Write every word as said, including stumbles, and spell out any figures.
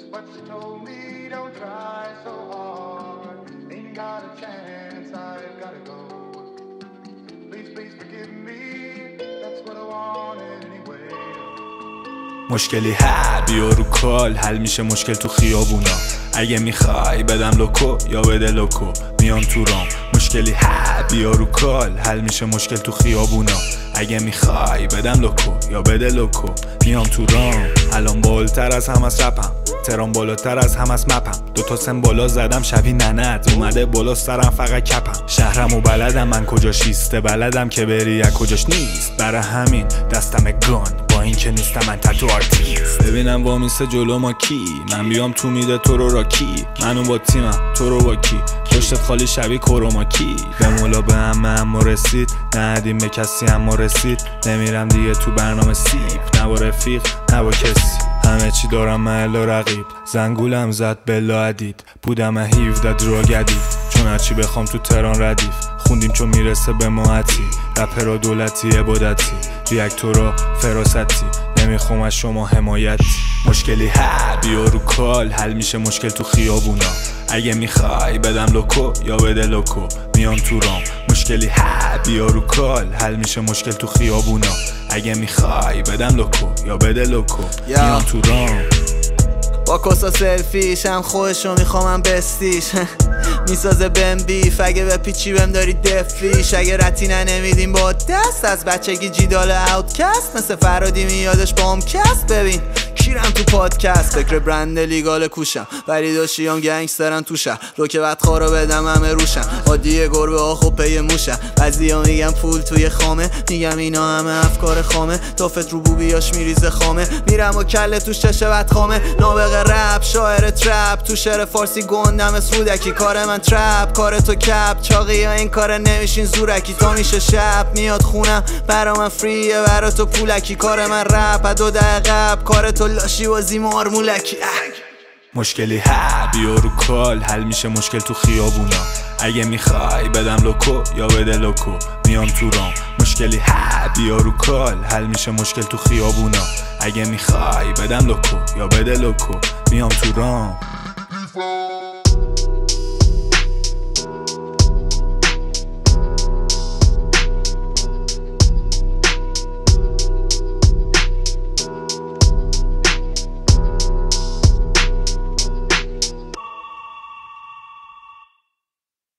but she told me don't try so hard. Ain't got a chance, I've gotta go. Please, please forgive me, that's what I wanted anyway. مشکلی ها بیا رو کال، حل میشه مشکل تو خیابونا. اگه میخوای بدم لوکو یا بده لوکو، میام تو رام. مشکلی ها بیا رو کال، حل میشه مشکل تو خیابونا. اگه میخوای بدم لوکو یا بده لوکو، میام تو رام. الان بالاتر از هم از رپم، ترام بالاتر از هم از مپم. دوتا سن بالا زدم شبیه ننت، اومده بالا سرم فقط کپم. شهرم و بلدم من کجاش ایسته، بلدم که بری از کجاش نیست. برای همین دستم گان، با این که نیستم من تتو آرتیست. ببینم وامیسته جلو ما کی، من بیام تو میده تو رو را کی. منو با تیمم تو رو با کی، پشتت خالی شبیه کروما کی. به مولا به همه اما رسید، ندیم به کسی اما رسید. نمیرم دیگه تو برنامه سیب، نه با رفیق نه با کسی. همه چی دارم محل و رقیب، زنگولم زد بلا عدید. بودم هفده دروگدید، چون هرچی بخوام تو تران ردیف. خوندیم چون میرسه به ماهتی، رپرا دولتی عبادتی، ریاکتورا فراستی. نمیخوام از شما حمایتی. مشکلی ها بیا رو کال، حل میشه مشکل تو خیابونا. اگه میخوای بدم لوکو یا بده لوکو، میام تو رام. مشکلی ها بیا رو کال، حل میشه مشکل تو خیابونا. اگه میخوای بدم لوکو یا بده لوکو، میام تو رام. با کسا سلفیش هم خودشو میخوامم بستیش. میسازه بهم بیف، اگه به پیچی بهم داری دفیش. اگه رتینه نمیدیم با دست، از بچگی جیدال اوتکست. مثل فرادی میادش با هم کست. ببین کیرم تو پادکست، فکر برند لیگال کوشم. ولی داشتیم گنگسترن تو شهر، رو که بعد خارو بدم همه روشم. عادیه گربه ها خب پی موشم. بعضیا میگم پول توی خامه، میگم اینا همه افکار خامه. تافت رو بوبیاش میریزه خامه، میرم و کله توش چشه بد خامه. نابغه رپ شاعر ترپ، تو شعر فارسی گندم از رودکی. کار من ترپ، کار تو کپ. چاقی ها این کار نمیشین زورکی. تا میشه شب میاد خونم، برا من فریه برا تو پولکی. کار من رپ دو دقیقه قبل، کار تو لاشی بازی مارمولکی. مشکلی ها بیا رو کال، حل میشه مشکل تو خیابونا. اگه میخوای بدم لوکو یا بده لوکو، میام تو رام. مشکلی ها بیا رو کال، حل میشه مشکل تو خیابونا. اگه میخوای بدم لوکو یا بده لوکو، میام تو رام.